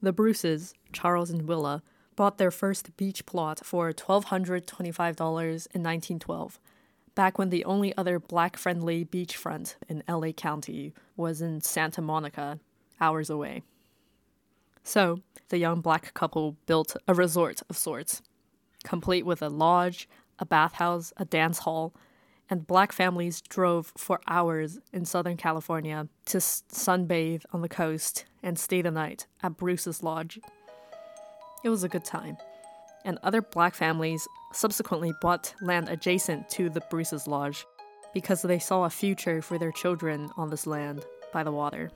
The Bruces, Charles and Willa, bought their first beach plot for $1,225 in 1912, back when the only other black-friendly beachfront in LA County was in Santa Monica, hours away. So, the young black couple built a resort of sorts, complete with a lodge, a bathhouse, a dance hall, and black families drove for hours in Southern California to sunbathe on the coast and stay the night at Bruce's Lodge. It was a good time, and other black families subsequently bought land adjacent to the Bruce's Lodge because they saw a future for their children on this land by the water.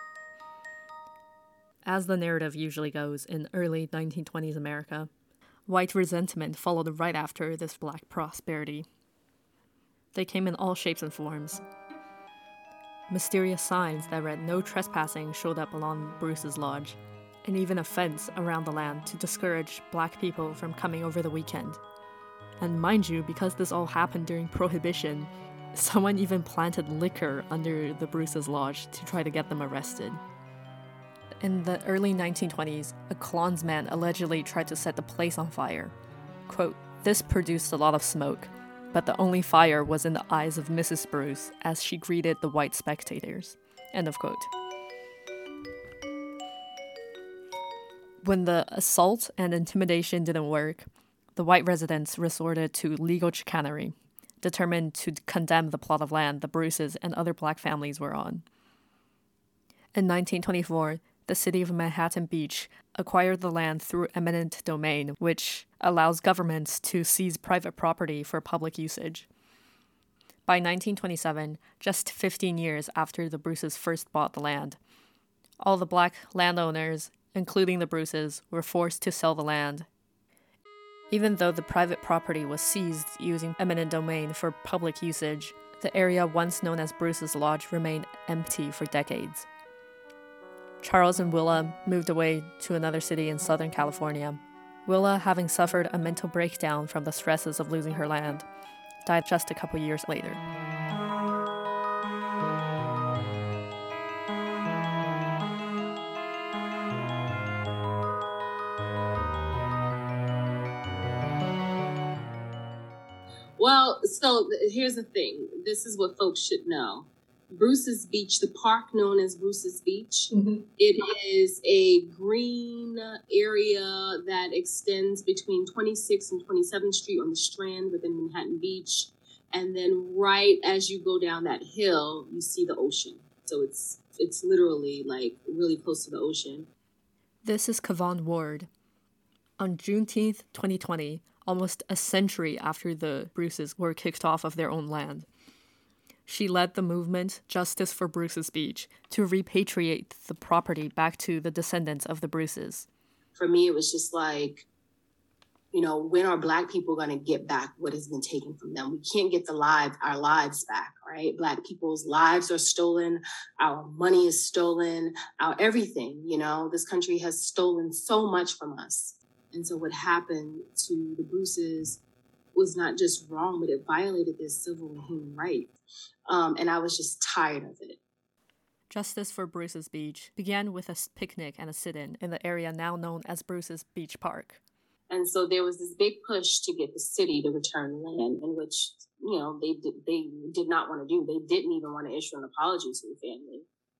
As the narrative usually goes in early 1920s America, white resentment followed right after this black prosperity. They came in all shapes and forms. Mysterious signs that read "No trespassing" showed up along Bruce's Lodge, and even a fence around the land to discourage black people from coming over the weekend. And mind you, because this all happened during Prohibition, someone even planted liquor under the Bruce's Lodge to try to get them arrested. In the early 1920s, a Klansman allegedly tried to set the place on fire. Quote, "This produced a lot of smoke, but the only fire was in the eyes of Mrs. Bruce as she greeted the white spectators." End of quote. When the assault and intimidation didn't work, the white residents resorted to legal chicanery, determined to condemn the plot of land the Bruces and other black families were on. In 1924, the city of Manhattan Beach acquired the land through eminent domain, which allows governments to seize private property for public usage. By 1927, just 15 years after the Bruces first bought the land, all the black landowners, including the Bruces, were forced to sell the land. Even though the private property was seized using eminent domain for public usage, the area once known as Bruce's Lodge remained empty for decades. Charles and Willa moved away to another city in Southern California. Willa, having suffered a mental breakdown from the stresses of losing her land, died just a couple years later. Well, so here's the thing. This is what folks should know. Bruce's Beach, the park known as Bruce's Beach, It is a green area that extends between 26th and 27th Street on the Strand within Manhattan Beach. And then right as you go down that hill, you see the ocean. So it's literally like really close to the ocean. This is Kavon Ward. On Juneteenth, 2020, almost a century after the Bruces were kicked off of their own land, she led the movement Justice for Bruce's Beach to repatriate the property back to the descendants of the Bruces. For me, it was just like, when are Black people going to get back what has been taken from them? We can't get our lives back, right? Black people's lives are stolen. Our money is stolen. Our everything, this country has stolen so much from us. And so what happened to the Bruces was not just wrong, but it violated their civil and human rights. And I was just tired of it. Justice for Bruce's Beach began with a picnic and a sit-in in the area now known as Bruce's Beach Park. And so there was this big push to get the city to return land, in which, they did not want to do. They didn't even want to issue an apology to the family.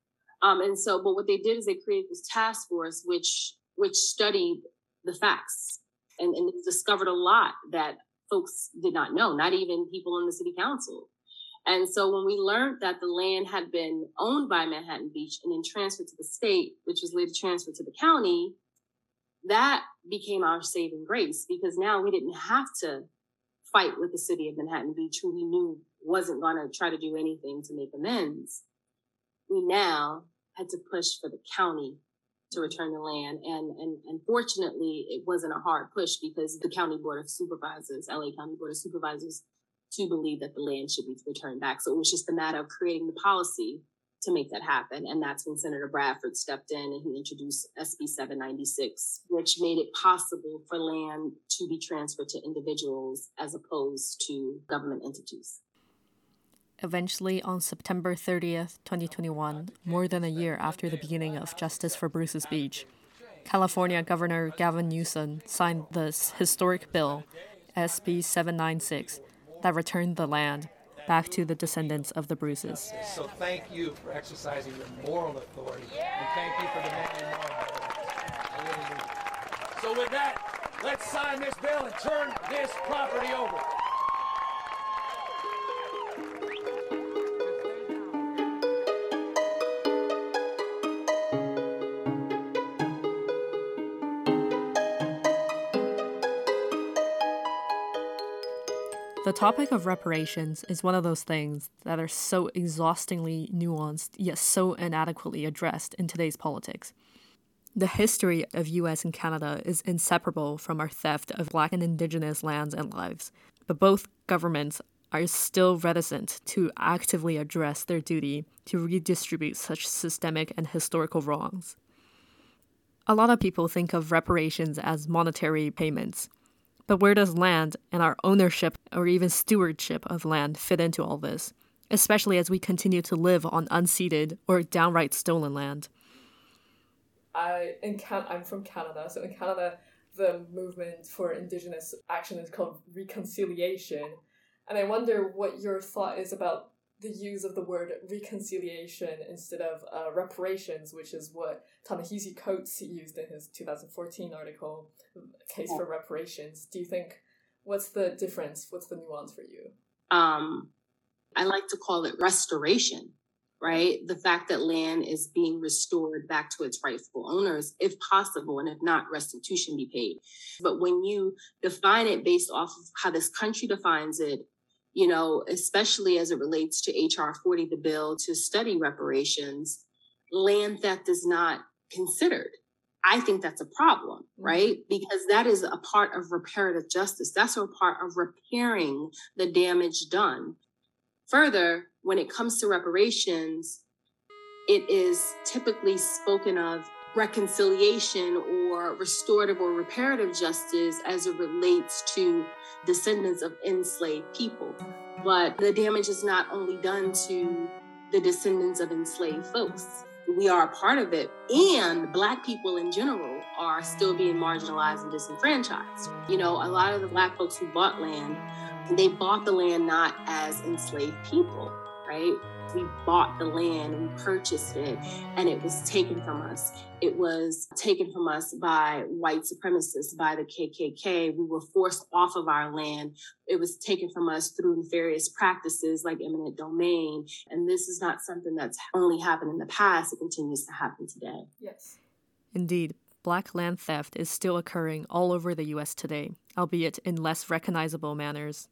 But what they did is they created this task force, which studied the facts and discovered a lot that folks did not know, not even people in the city council. And so when we learned that the land had been owned by Manhattan Beach and then transferred to the state, which was later transferred to the county, that became our saving grace, because now we didn't have to fight with the city of Manhattan Beach, who we knew wasn't going to try to do anything to make amends. We now had to push for the county to return the land. And fortunately, it wasn't a hard push, because the County Board of Supervisors, LA County Board of Supervisors, to believe that the land should be returned back. So it was just a matter of creating the policy to make that happen. And that's when Senator Bradford stepped in and he introduced SB 796, which made it possible for land to be transferred to individuals as opposed to government entities. Eventually, on September 30th, 2021, more than a year after the beginning of Justice for Bruce's Beach, California Governor Gavin Newsom signed this historic bill, SB 796, that returned the land back to the descendants of the Bruces. So thank you for exercising your moral authority, and thank you for demanding more. So with that, let's sign this bill and turn this property over. The topic of reparations is one of those things that are so exhaustingly nuanced, yet so inadequately addressed in today's politics. The history of US and Canada is inseparable from our theft of Black and Indigenous lands and lives, but both governments are still reticent to actively address their duty to redistribute such systemic and historical wrongs. A lot of people think of reparations as monetary payments. But where does land and our ownership or even stewardship of land fit into all this, especially as we continue to live on unceded or downright stolen land? I'm from Canada, so in Canada, the movement for Indigenous action is called reconciliation. And I wonder what your thought is about the use of the word reconciliation instead of reparations, which is what Ta-Nehisi Coates used in his 2014 article, Case for Reparations. Do you think, what's the difference? What's the nuance for you? I like to call it restoration, right? The fact that land is being restored back to its rightful owners, if possible, and if not, restitution be paid. But when you define it based off of how this country defines it, you know, especially as it relates to H.R. 40, the bill to study reparations, land theft is not considered. I think that's a problem, right? Because that is a part of reparative justice. That's a part of repairing the damage done. Further, when it comes to reparations, it is typically spoken of reconciliation or restorative or reparative justice as it relates to descendants of enslaved people. But the damage is not only done to the descendants of enslaved folks. We are a part of it, and Black people in general are still being marginalized and disenfranchised. You know, a lot of the Black folks who bought land, they bought the land not as enslaved people, right? We bought the land, we purchased it, and it was taken from us. It was taken from us by white supremacists, by the KKK. We were forced off of our land. It was taken from us through nefarious practices like eminent domain. And this is not something that's only happened in the past. It continues to happen today. Yes. Indeed, Black land theft is still occurring all over the U.S. today, albeit in less recognizable manners.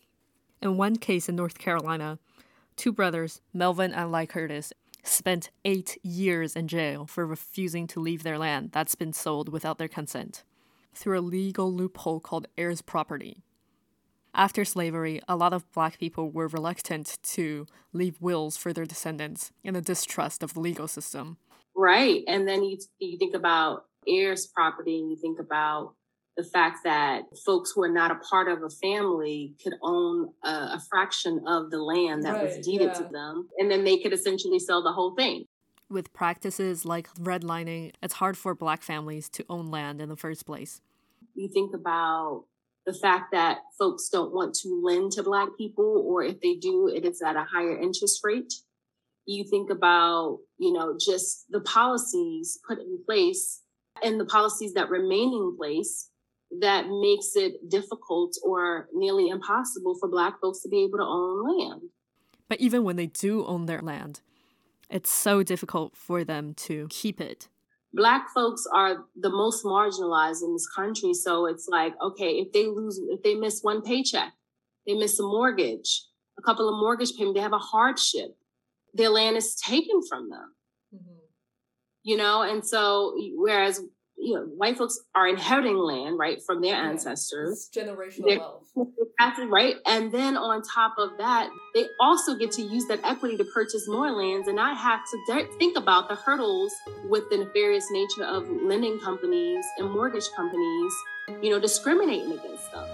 In one case in North Carolina, two brothers, Melvin and Ly Curtis, spent 8 years in jail for refusing to leave their land that's been sold without their consent, through a legal loophole called heirs property. After slavery, a lot of Black people were reluctant to leave wills for their descendants in a distrust of the legal system. Right. And then you think about heirs property, and you think about the fact that folks who are not a part of a family could own a fraction of the land that was deeded to them, and then they could essentially sell the whole thing. With practices like redlining, it's hard for Black families to own land in the first place. You think about the fact that folks don't want to lend to Black people, or if they do, it is at a higher interest rate. You think about, you know, just the policies put in place and the policies that remain in place that makes it difficult or nearly impossible for Black folks to be able to own land. But even when they do own their land, it's so difficult for them to keep it. Black folks are the most marginalized in this country. So it's like, okay, if they miss one paycheck, they miss a mortgage, a couple of mortgage payments, they have a hardship, their land is taken from them. Mm-hmm. You know, and so whereas, you know, white folks are inheriting land, right, from their ancestors. It's generational wealth. Right. And then on top of that, they also get to use that equity to purchase more lands and not have to think about the hurdles with the nefarious nature of lending companies and mortgage companies, you know, discriminating against them.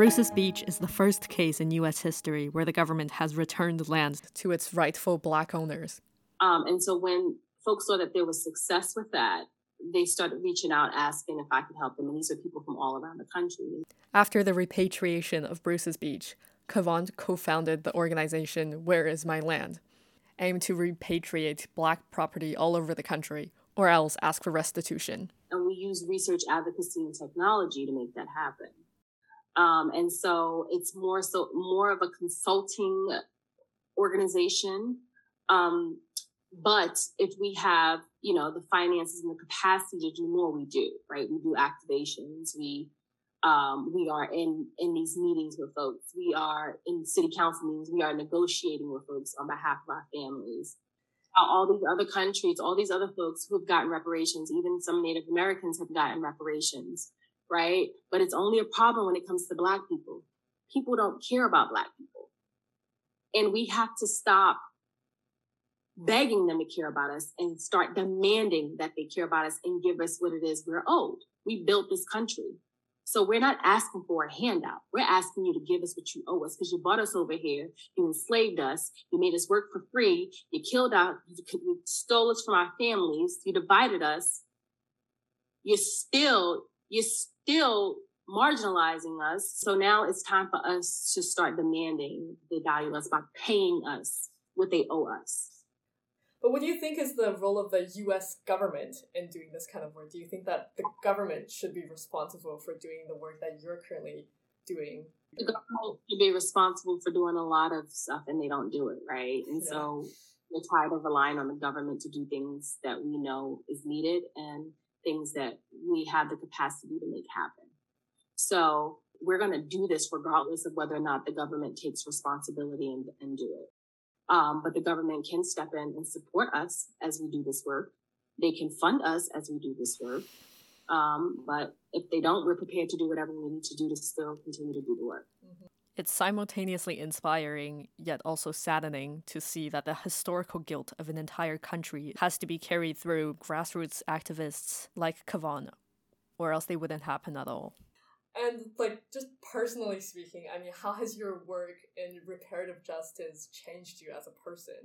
Bruce's Beach is the first case in U.S. history where the government has returned land to its rightful Black owners. And so when folks saw that there was success with that, they started reaching out, asking if I could help them. And these are people from all around the country. After the repatriation of Bruce's Beach, Kavand co-founded the organization Where Is My Land, aimed to repatriate Black property all over the country, or else ask for restitution. And we use research, advocacy, and technology to make that happen. And so it's more of a consulting organization. But if we have, the finances and the capacity to do more, we do, right? We do activations. We are in these meetings with folks. We are in city council meetings. We are negotiating with folks on behalf of our families. All these other countries, all these other folks who have gotten reparations, even some Native Americans have gotten reparations, right? But it's only a problem when it comes to Black people. People don't care about Black people. And we have to stop begging them to care about us and start demanding that they care about us and give us what it is we're owed. We built this country. So we're not asking for a handout. We're asking you to give us what you owe us because you brought us over here. You enslaved us. You made us work for free. You killed out. You stole us from our families. You divided us. You're still marginalizing us. So now it's time for us to start demanding they value us by paying us what they owe us. But what do you think is the role of the U.S. government in doing this kind of work? Do you think that the government should be responsible for doing the work that you're currently doing? The government should be responsible for doing a lot of stuff, and they don't do it, right? And so we're tired of relying on the government to do things that we know is needed and things that we have the capacity to make happen. So we're going to do this regardless of whether or not the government takes responsibility and do it. But the government can step in and support us as we do this work. They can fund us as we do this work. But if they don't, we're prepared to do whatever we need to do to still continue to do the work. Mm-hmm. It's simultaneously inspiring, yet also saddening to see that the historical guilt of an entire country has to be carried through grassroots activists like Kavand, or else they wouldn't happen at all. And, just personally speaking, I mean, how has your work in reparative justice changed you as a person?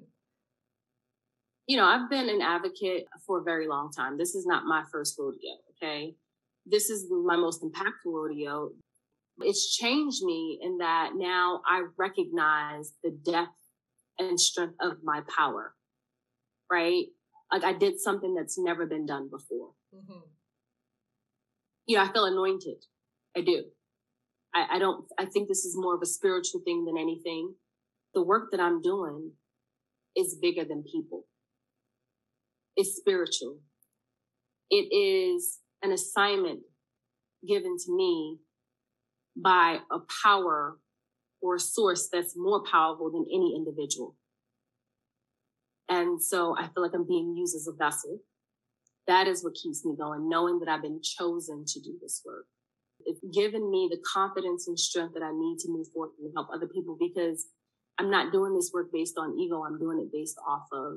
I've been an advocate for a very long time. This is not my first rodeo, okay? This is my most impactful rodeo. It's changed me in that now I recognize the depth and strength of my power, right? I did something that's never been done before. Mm-hmm. I feel anointed. I do. I think this is more of a spiritual thing than anything. The work that I'm doing is bigger than people. It's spiritual. It is an assignment given to me by a power or a source that's more powerful than any individual. And so I feel like I'm being used as a vessel. That is what keeps me going, knowing that I've been chosen to do this work. It's given me the confidence and strength that I need to move forward and help other people because I'm not doing this work based on ego. I'm doing it based off of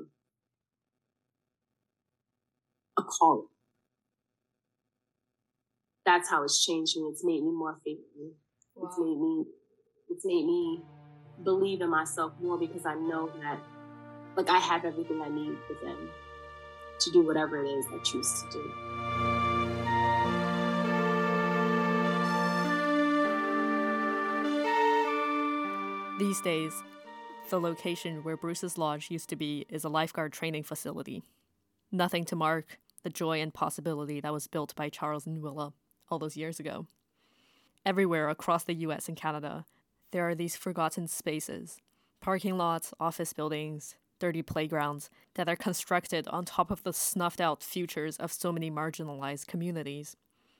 a calling. That's how it's changed me. It's made me more faithful. Wow. It's made me believe in myself more because I know that I have everything I need within to do whatever it is I choose to do. These days, the location where Bruce's Lodge used to be is a lifeguard training facility. Nothing to mark the joy and possibility that was built by Charles Nwila all those years ago. Everywhere across the US and Canada, there are these forgotten spaces, parking lots, office buildings, dirty playgrounds that are constructed on top of the snuffed-out futures of so many marginalized communities.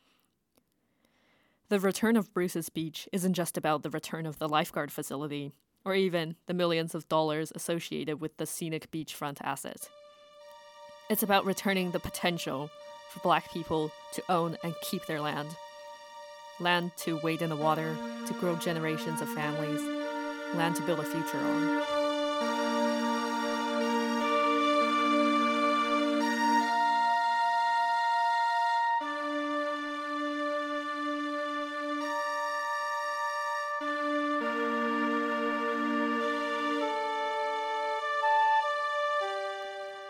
The return of Bruce's Beach isn't just about the return of the lifeguard facility, or even the millions of dollars associated with the scenic beachfront asset. It's about returning the potential for Black people to own and keep their land. Land to wade in the water, to grow generations of families, land to build a future on.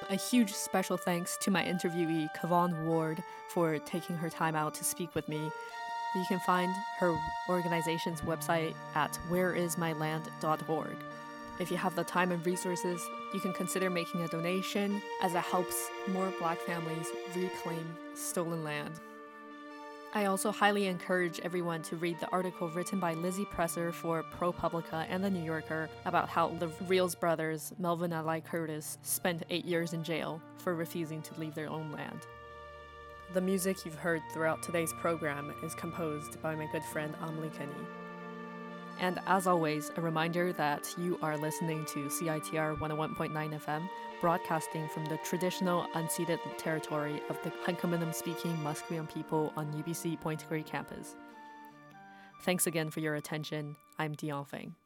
A huge special thanks to my interviewee, Kavon Ward, for taking her time out to speak with me. You can find her organization's website at whereismyland.org. If you have the time and resources, you can consider making a donation, as it helps more Black families reclaim stolen land. I also highly encourage everyone to read the article written by Lizzie Presser for ProPublica and The New Yorker about how the Reels brothers, Melvin and Ally Curtis, spent 8 years in jail for refusing to leave their own land. The music you've heard throughout today's program is composed by my good friend Amelie Kenny. And as always, a reminder that you are listening to CITR 101.9 FM, broadcasting from the traditional unceded territory of the Hunkaminam-speaking Musqueam people on UBC Point Grey campus. Thanks again for your attention. I'm Dion Feng.